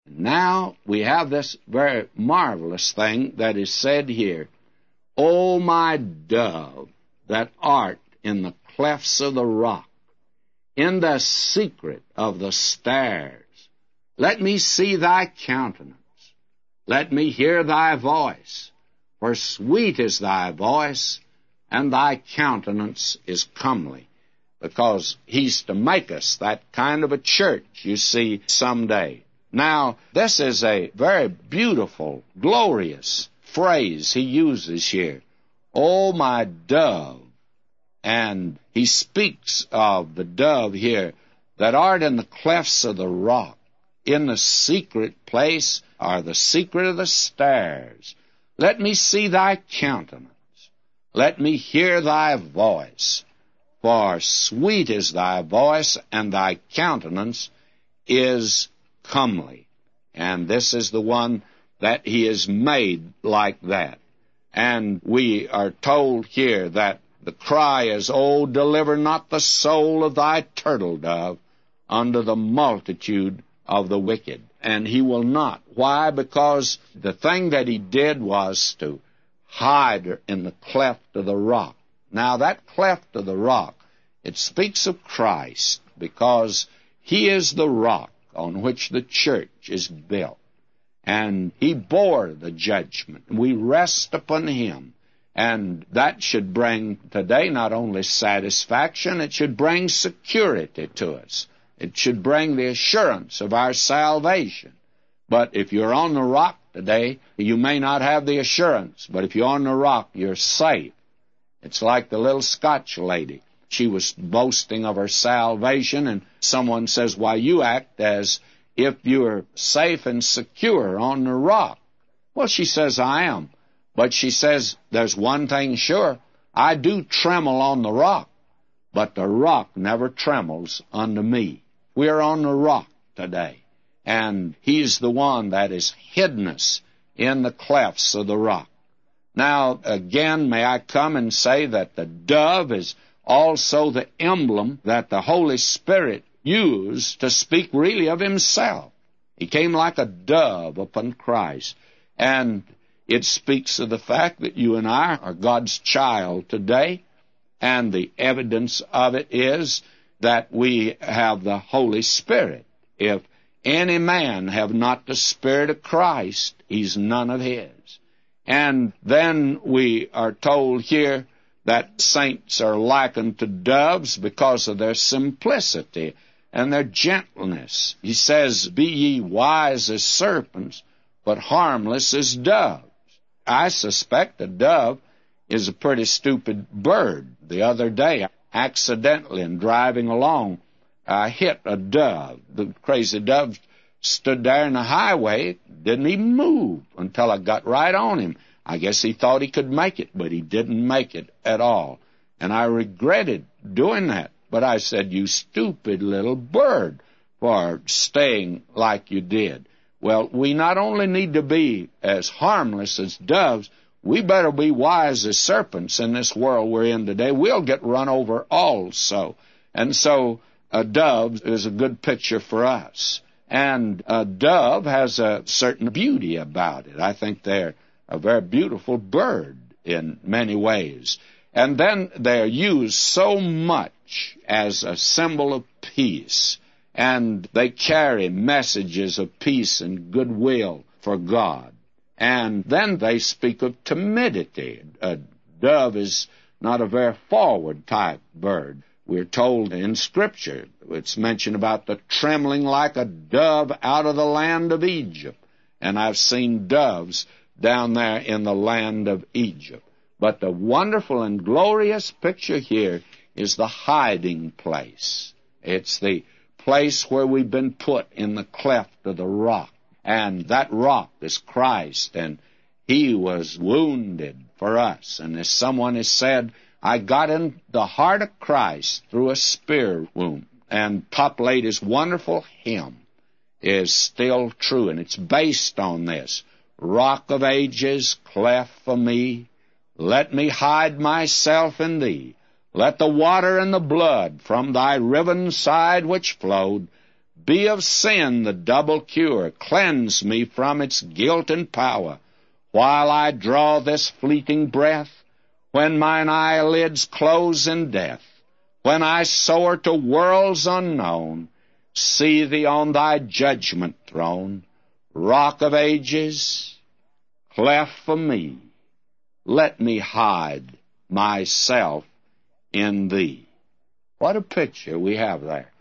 Now we have this very marvelous thing that is said here. O my dove, that art in the clefts of the rock, in the secret of the stairs, let me see thy countenance. Let me hear thy voice. For sweet is thy voice, and thy countenance is comely. Because he's to make us that kind of a church, you see, someday. Now, this is a very beautiful, glorious phrase he uses here. O my dove. And he speaks of the dove here that art in the clefts of the rock, in the secret place, or the secret of the stairs. Let me see thy countenance. Let me hear thy voice. For sweet is thy voice, and thy countenance is comely. And this is the one that he is made like that. And we are told here that the cry is, O deliver not the soul of thy turtle dove unto the multitude of the wicked. And he will not. Why? Because the thing that he did was to hide her in the cleft of the rock. Now that cleft of the rock, it speaks of Christ, because he is the rock on which the church is built. And he bore the judgment. We rest upon him. And that should bring today not only satisfaction, it should bring security to us. It should bring the assurance of our salvation. But if you're on the rock today, you may not have the assurance. But if you're on the rock, you're safe. It's like the little Scotch lady. She was boasting of her salvation, and someone says, why, you act as if you're safe and secure on the rock. Well, she says, I am. But she says, there's one thing sure, I do tremble on the rock, but the rock never trembles unto me. We're on the rock today, and he's the one that has hidden us in the clefts of the rock. Now, again, may I come and say that the dove is also the emblem that the Holy Spirit used to speak really of himself. He came like a dove upon Christ, and it speaks of the fact that you and I are God's child today, and the evidence of it is that we have the Holy Spirit. If any man have not the Spirit of Christ, he's none of his. And then we are told here that saints are likened to doves because of their simplicity and their gentleness. He says, be ye wise as serpents, but harmless as doves. I suspect a dove is a pretty stupid bird. The other day, accidentally, in driving along, I hit a dove. The crazy dove stood there in the highway, didn't even move until I got right on him. I guess he thought he could make it, but he didn't make it at all. And I regretted doing that. But I said, you stupid little bird, for staying like you did. Well, we not only need to be as harmless as doves, we better be wise as serpents in this world we're in today. We'll get run over also. And so a dove is a good picture for us. And a dove has a certain beauty about it. I think they're a very beautiful bird in many ways. And then they're used so much as a symbol of peace. And they carry messages of peace and goodwill for God. And then they speak of timidity. A dove is not a very forward type bird. We're told in Scripture, it's mentioned about the trembling like a dove out of the land of Egypt. And I've seen doves down there in the land of Egypt. But the wonderful and glorious picture here is the hiding place. It's the place where we've been put in the cleft of the rock. And that rock is Christ, and he was wounded for us. And as someone has said, I got in the heart of Christ through a spear wound. And Pop Lady's wonderful hymn is still true, and it's based on this. Rock of ages, cleft for me, let me hide myself in thee. Let the water and the blood from thy riven side which flowed be of sin the double cure. Cleanse me from its guilt and power, while I draw this fleeting breath, when mine eyelids close in death, when I soar to worlds unknown, see thee on thy judgment throne. Rock of ages, cleft for me, let me hide myself in thee. What a picture we have there.